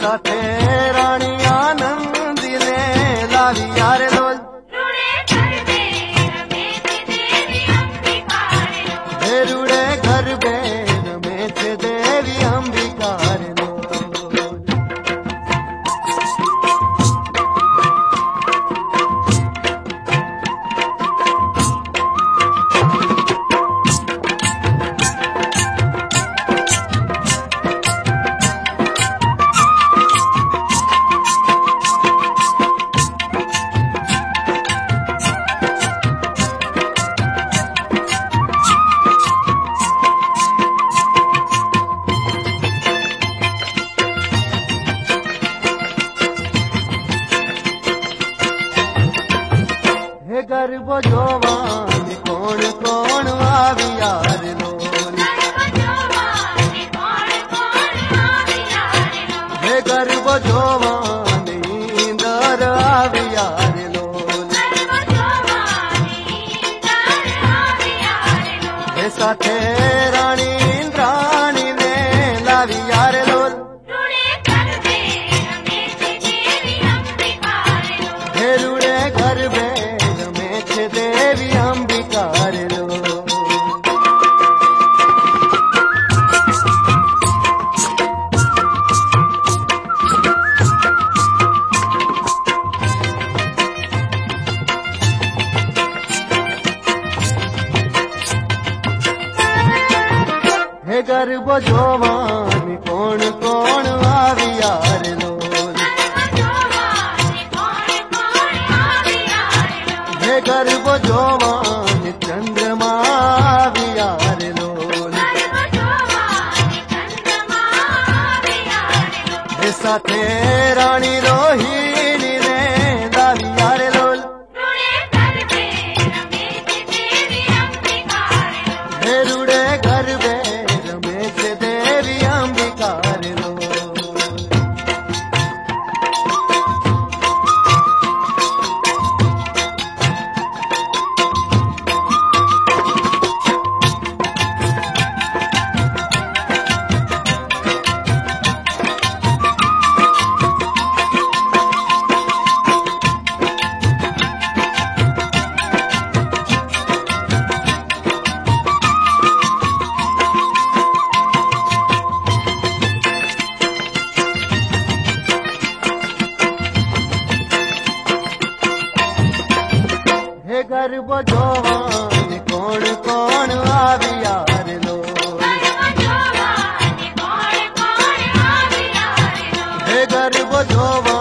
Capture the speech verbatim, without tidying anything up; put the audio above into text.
साथे रानी आनंदी ने लावी यार लोल रुड़े घर बेर में थे देवी अंबिकार लो गर्भ जोवान कौन कौन आवी यार लोल हे गर्भ जोवान इंदर आवी यार लोल हे साथे रानी इंद्राणी ने लावी यार लोल हे रुड़े घर बे देवी अंबिकार लो हे गर्भ जोवान कौन कौन आवी यार लोल हे गर्भ जोवान चंद्रमा आवी यार लोल हे साथे रानी रोहिणी ने लावी यार लोल हे रुड़े घर बेर में से देवी अंबिकार लो हे गर्भ जोवान कौन कौन आवी यार लोल हे गर्भ जोवान